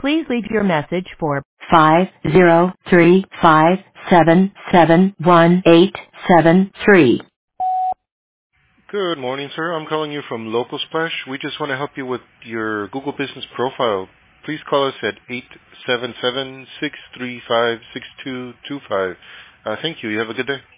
Please leave your message for 503-577-1873. Good morning, sir. I'm calling you from Local Splash. We just want to help you with your Google Business profile. Please call us at 877-635-6225. Thank you. You have a good day.